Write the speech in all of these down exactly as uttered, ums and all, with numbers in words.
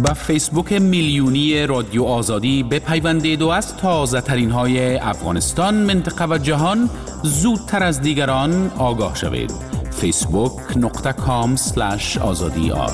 و فیسبوک میلیونی رادیو آزادی بپیوندید و از تازه ترین های افغانستان، منطقه و جهان زودتر از دیگران آگاه شوید. فیسبوک نقطه کام اسلش آزادی آر.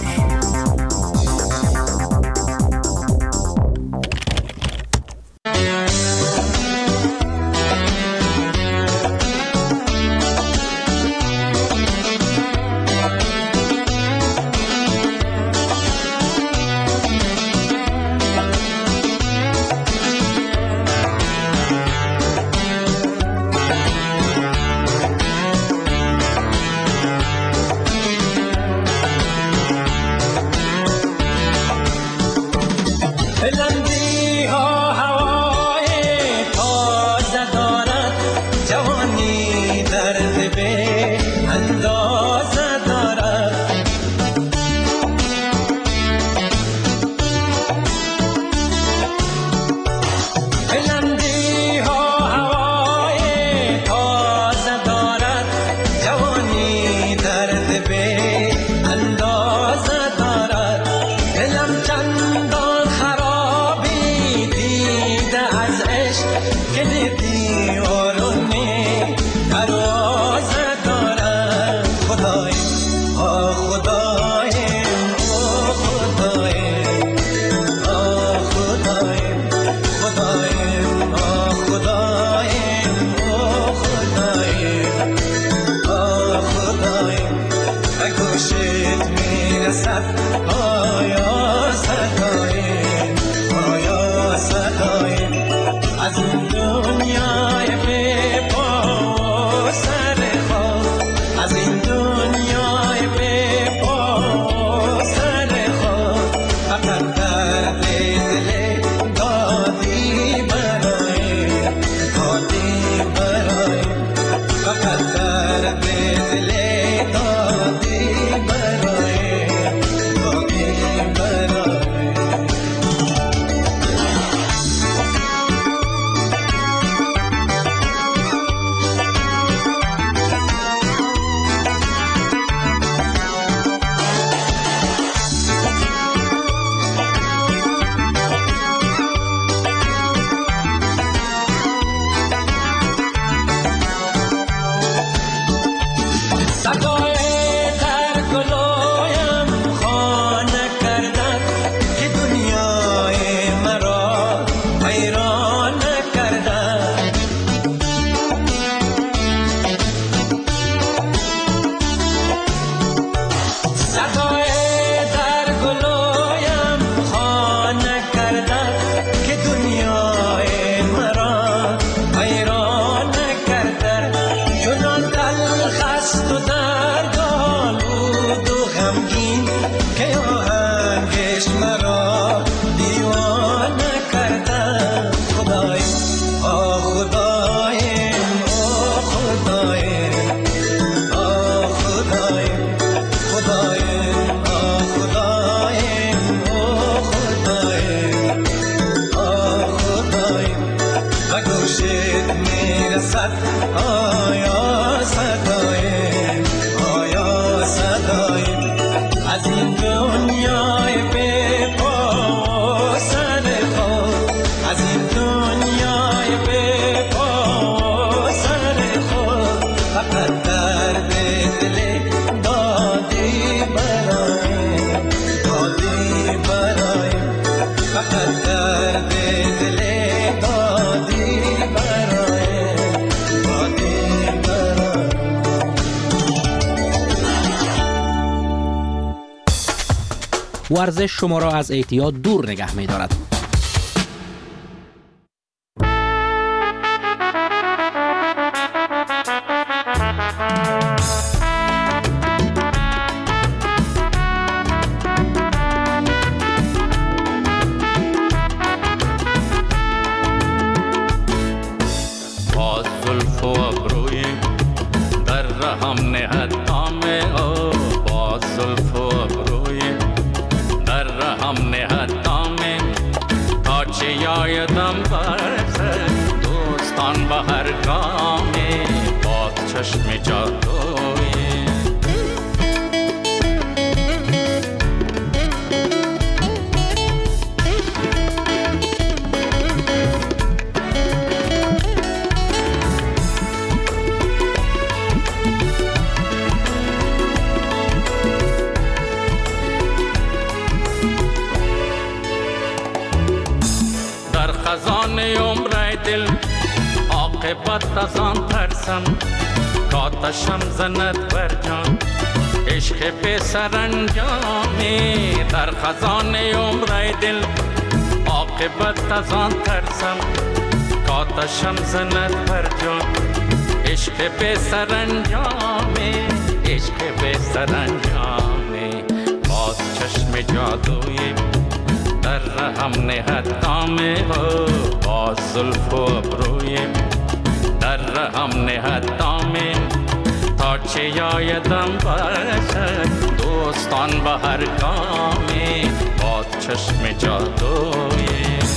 ورزش شما را از اعتیاد دور نگه می دارد. با زلف و ابروی در رهم نهد نام او، با زلف و ابروی در رهم نهد نام عاقبت از آن ترسم کاتشم زند بر جان عشق به سرانجامی در خزانه عمر دل عاقبت از آن ترسم کاتشم زند بر جان عشق به سرانجامی عشق به سرانجامی باز چشم جادوی در رهم نهد دامه باز زلف و ابروی در رهم نهد دامه تا چه یایدم باشد دوستان به هر گامی باز چشم جادوی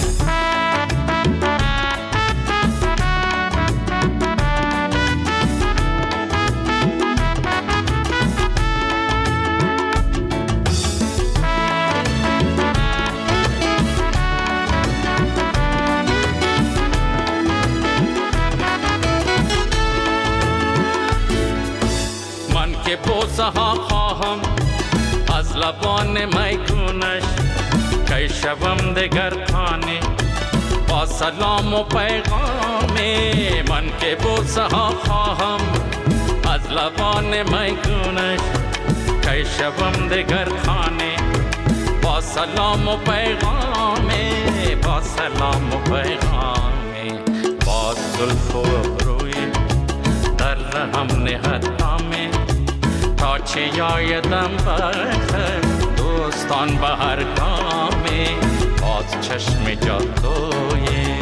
بوسه ها خواهم از لبان میگونش که شوم دگر خانه با سلام و پیغامی من که بوسه ها خواهم از لبان میگونش که شوم دگر خانه با سلام و پیغامی با سلام و پیغامی با زلف و ابروی در رهم نهد دامه تا چه یایدم بخت دوستان به هر گامی باز چشم جادوی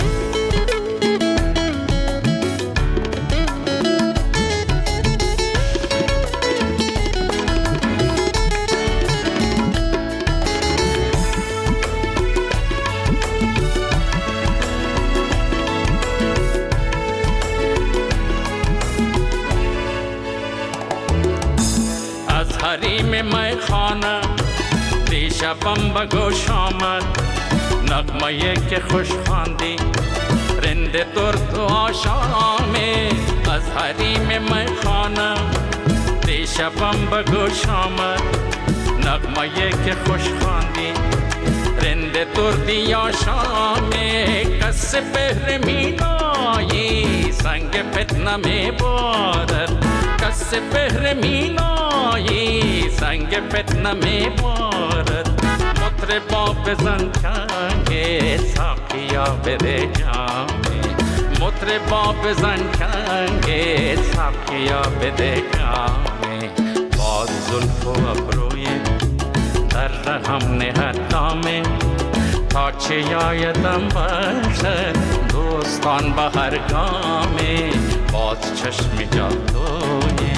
حریم میخانه دیشبم به گوش آمد نغمه که خوش خواندی رند درد و آشامی از حریم میخانه دیشبم به گوش آمد نغمه که خوش خواندی رند دردی آشامی کس بهر مینایی سنگ فتنه می بارد کس بهر مینایی سنگ فتنه می بارد مطربا بزن چنگ ساقیا بده جامی مطربا بزن چنگ ساقیا بده جامی باز زلف و ابروی در رهم نهد دامه تا چه یایدم باشد دوستان به هر گامی باز چشم جادوی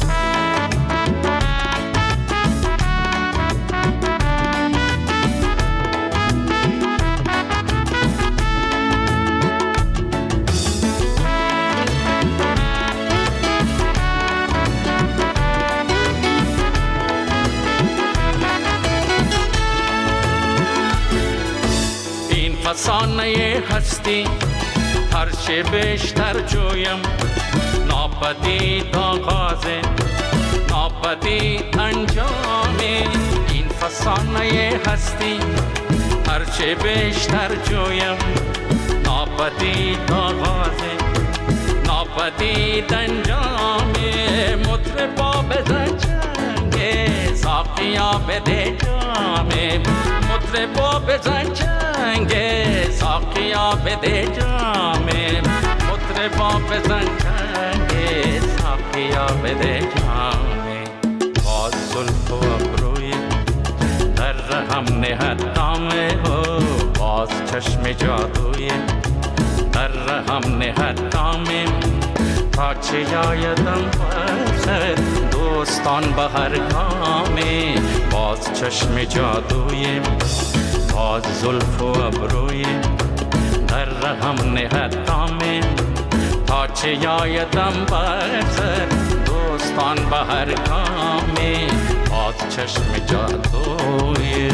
فسانه هستی هر چه بیشتر جویم ناپدید آغاز ناپدید انجام این فسانه هستی هر چه بیشتر جویم ناپدید آغاز ناپدید انجام مطربا بزن چنگ ساقیا بده جام مطربا بزن چنگ ساقیا بده جام مطربا بزن چنگ ساقیا بده جام باز زلف و ابروی در رهم نهد دامه باز چشم جادوی در رهم نهد دامه تا چه یایدم باشد دوستان به هر گامی باز چشم جادوی باز زلف و ابروی در رهم نهد دامه تا چه یایدم باشد دوستان به هر گامی باز چشم جادوی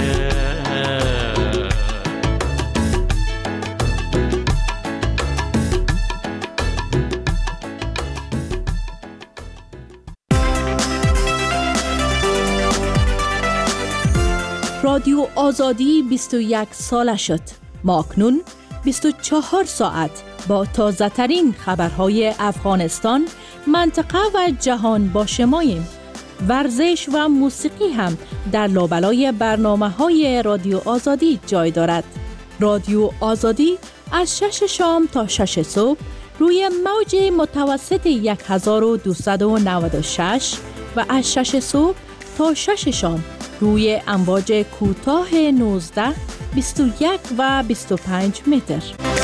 رادیو آزادی بیست و یک ساله شد. ما اکنون بیست و چهار ساعت با تازه ترین خبرهای افغانستان، منطقه و جهان با شماییم. ورزش و موسیقی هم در لابلای برنامه های رادیو آزادی جای دارد. رادیو آزادی از شش شام تا شش صبح روی موج متوسط صد و دویست و نود و شش و از شش صبح تا شش شام روی امواج کوتاه نوزده، بیست و یک و بیست و پنج متر.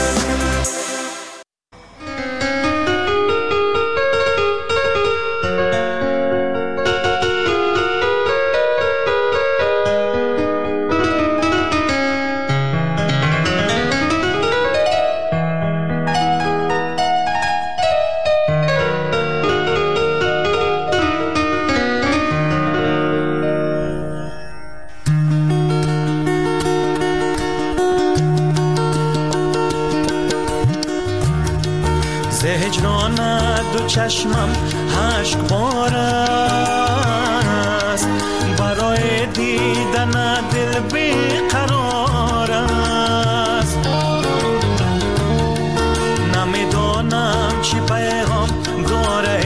چشمم اشک بار است، برای دیدن دل بیقرار است. نمیدانم چی پیغام داره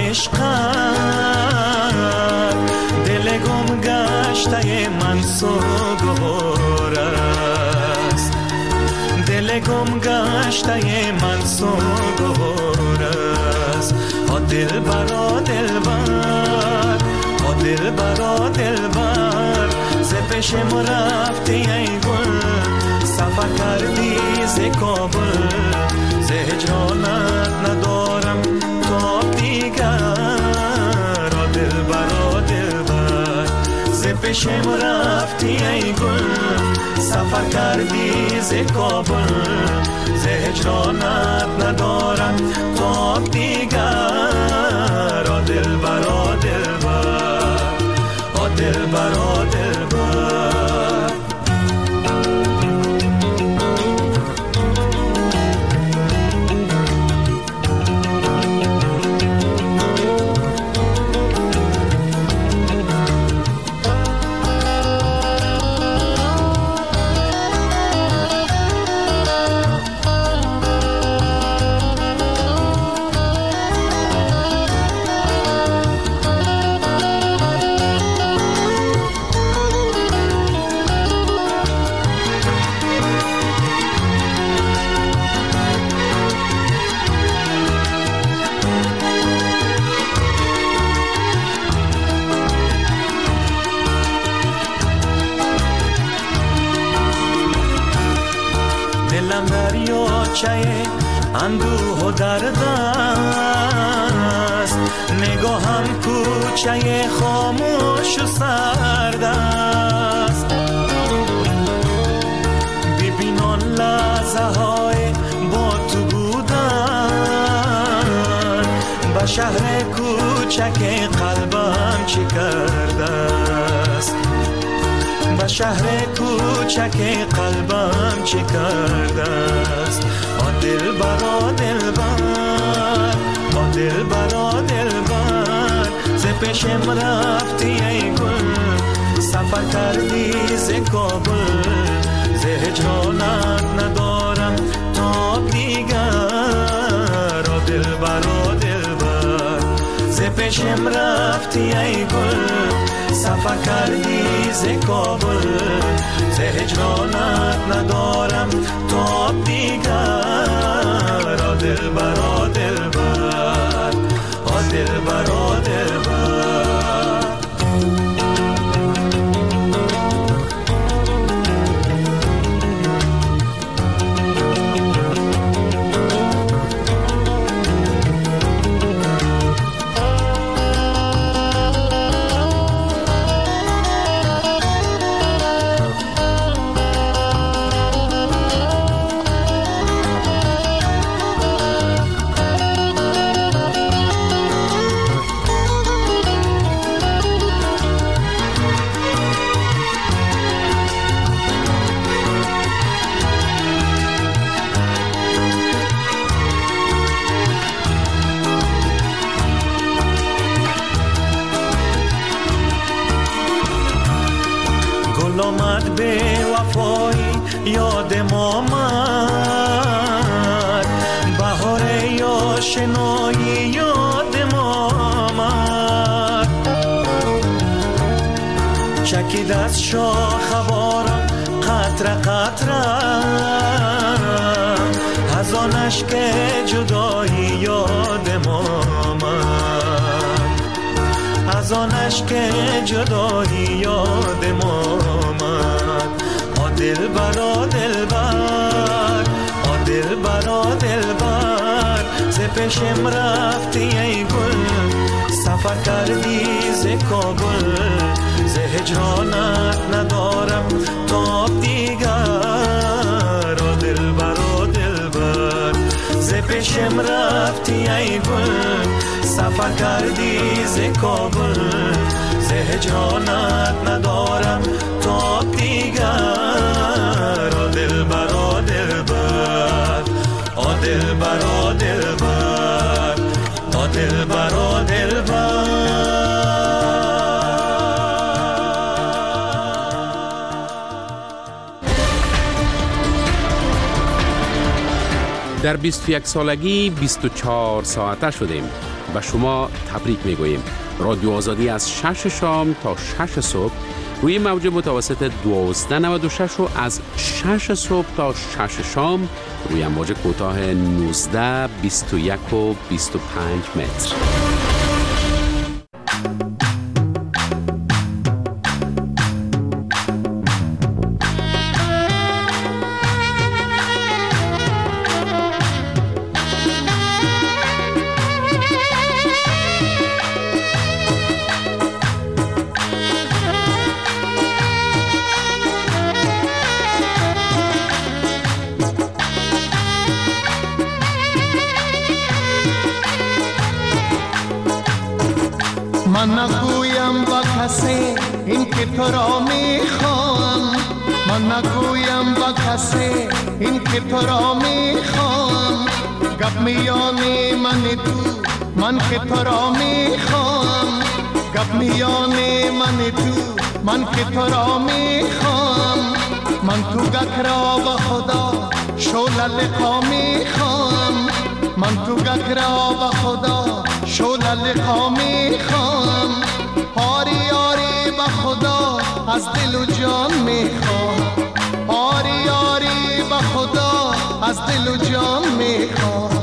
عشقت، دل گم گشته من سوگوار است، دل گم گشته من سوگوار است. دل برا دل بر، دل برا دل بر، ز پیشم رفتی ای گل، سفر کردی ز کابل، ز هجرانت ندارم تاب دیگر. دل برا دل بر، ز پیشم رفتی ای گل، سفر کردی ز کابل، ز هجرانت ندارم تاب دیگر. دل برا دل بر، دل برا دل بر. اندوه و درد است، نگاهم کوچه خاموش و سرد است. ببین آن لحظه های با تو بودن، به شهر کوچک قلبم چی کرده است، به شهر کوچک قلبم چی کرده است. دل برا دل بر، دل برا دل بر، ز پیشم رفتی ای گل، سفر کردی ز کابل، ز هجرانت ندارم تاب دیگر. دل برا دل بر، ز پیشم رفتی ای گل، سفر کردی ز کابل، ز هجرانت ندارم تاب دیگر. دل برا دل بر، دل برا دل بر. آشنایی یادم آمد، چکید از شاخ باران قطره قطره، از آن اشک جدایی یادم آمد، از آن اشک جدایی یادم آمد. آ دلبر آ دلبر، آ دلبر آ دلبر، ز پیشم رفتی ای گل، سفر کردی ز کابل، ز هجرانت ندارم تاب دیگر. آ دلبر آ دلبر، ز پیشم رفتی ای گل، سفر کردی ز کابل، ز هجرانت ندارم تاب دیگر. آ دلبر آ دلبر، آ دلبر آ دلبر، آ دلبر آ دلبر. در بیست و یک سالگی بیست و چهار ساعته شدیم و شما تبریک میگوییم. رادیو آزادی از شش شام تا شش صبح روی موج متوسط دوازده نود و شش و از شش صبح تا شش شام روی موج کوتاه نوزده، بیست و یک و بیست و پنج متر. من نگویم با کسی این که تو را میخوام، من نگویم با کسی این که تو را میخوام، گپ میانی من تو من که تو را میخوام، گپ میانی من تو من که تو را میخوام. من تو گک را با خدا شوله لقا میخوام، من تو گک را با خدا شوله لقا میخوام. آری آری با خدا از دل و جان میخوام، آری آری با خدا از دل و جان میخوام.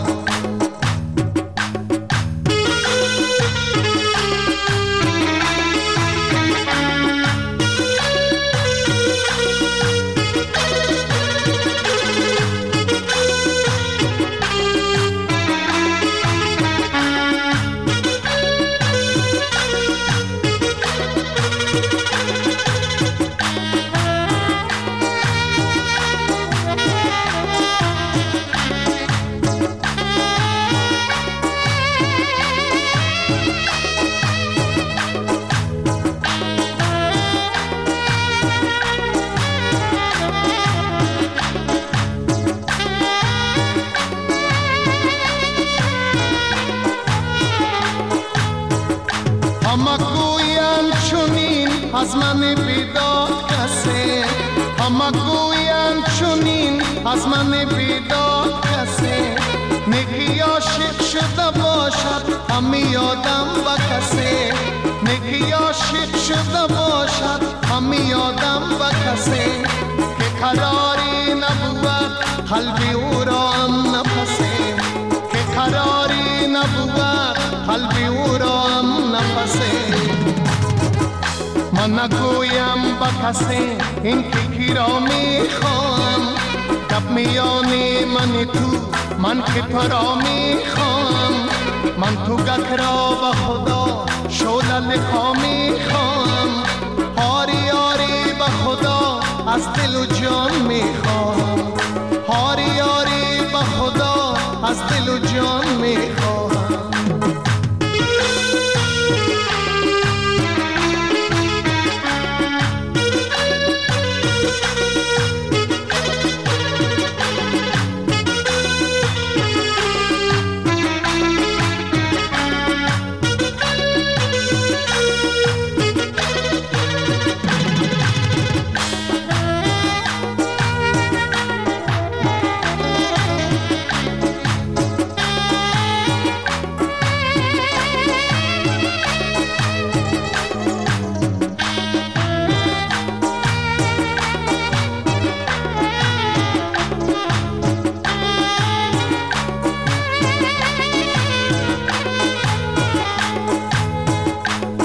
از من بیداد کسی، اما گویم چونین از من بیداد کسی. نگی عاشق شده باشد همی یادم با کسی، نگی عاشق شده باشد همی یادم با کسی. که قراری نبود قلبی او را هم نفسی، که قراری نبود قلبی او را هم نفسی. من نگویم با کسی این که کی را میخوام، گپ میانی من تو من که تو را میخوام. من تو گک را با خدا شوله لقا میخوام، آری آری با خدا از دل و جان میخوام، آری آری با خدا از دل و جان میخوام.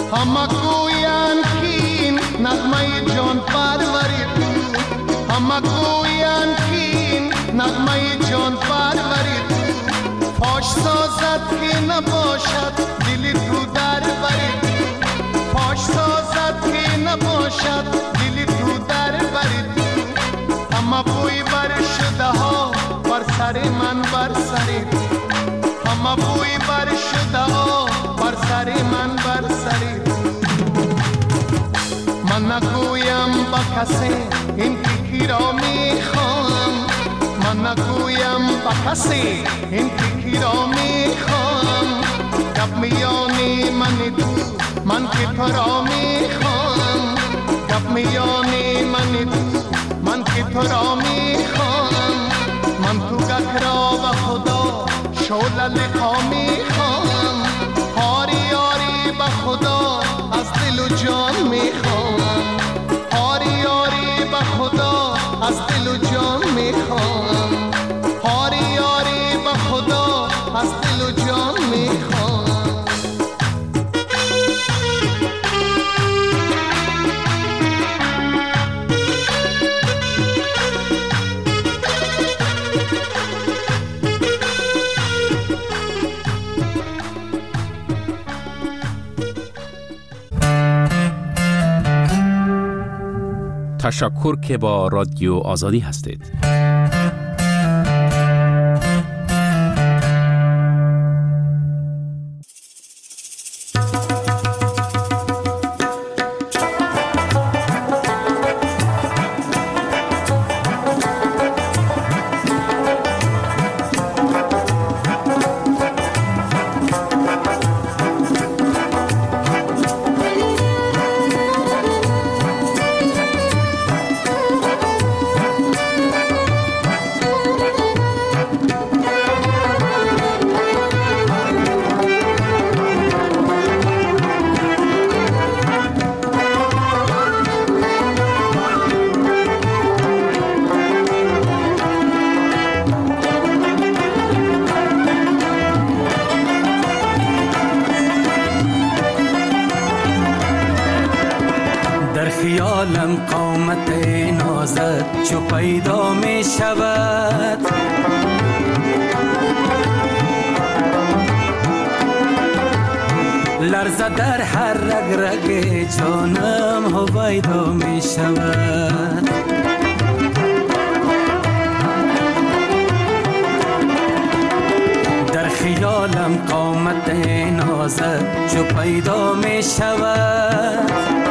همه گویند که این نغمه جان پروری تو، همه گویند که این نغمه جان پروری تو، فاش سازد که نباشد دل تو در بری تو، فاش سازد که نباشد دل تو در بری تو، همه بوی بر شده ها بر سر من بر سر تو، همه بوی بر شده ها بر سر من بر سر تو. من نگویم با کسی این تیکی را میخوام، من نگویم با کسی این تیکی را میخوام، گپ میانی من تو من که تو را میخوام، گپ میانی من تو من که تو را میخوام، من تو گک را و خدا شعله لقا میخوام، آری آری به خدا از دل و جان میخوام، آری آری به خدا از دل و جان میخوام، آری آری به خدا از دل و جان میخوام. تشکر که با رادیو آزادی هستید. خیالم قامت نازت چو پیدا می شود، لرزه در هر رگ رگ جانم هویدا می شود، در خیالم قامت نازت چو پیدا می شود،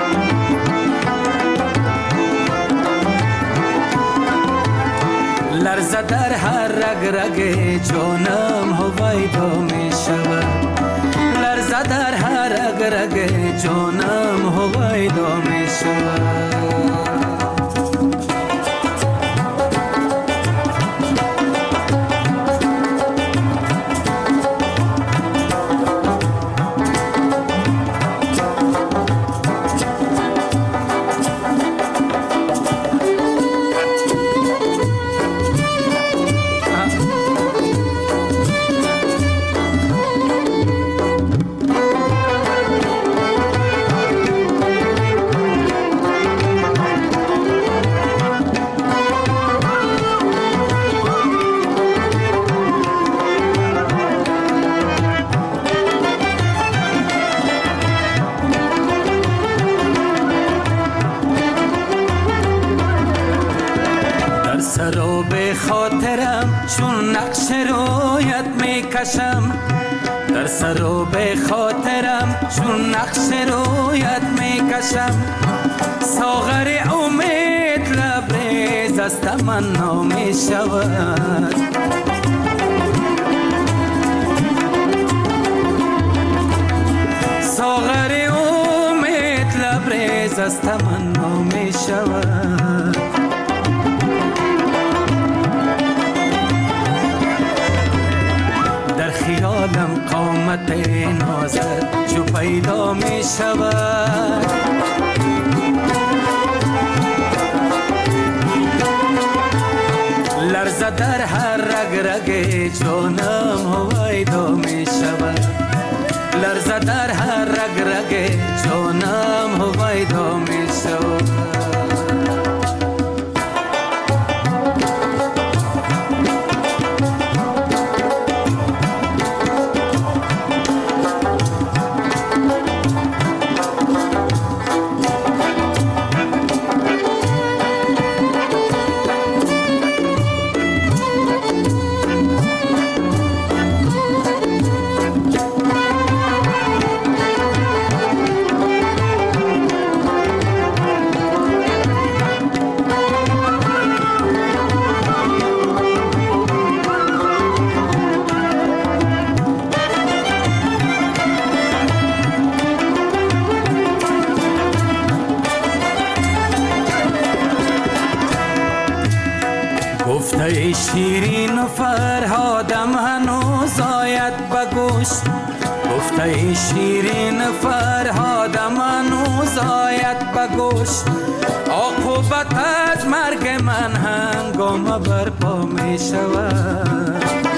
لرزه در هر رگ رگ جانم هویدا می شود، لرزه در هر رگ رگ جانم هویدا می شود. سراب خاطرم چون نقش رویت میکشم، در سراب خاطرم چون نقش رویت میکشم، ساغر امید لبریز از تمنا میشود، ساغر امید لبریز از تمنا میشود. خیالم قامت نازت جو پیدا می شود، لرزه در هر رگ رگ جانم هویدا می شود، لرزه در هر رگ رگ شیرین و فرهادم هنوز آید به گوش، گفته شیرین فرهادم هنوز آید به گوش. عاقبت از مرگ من هنگام برپا می شود.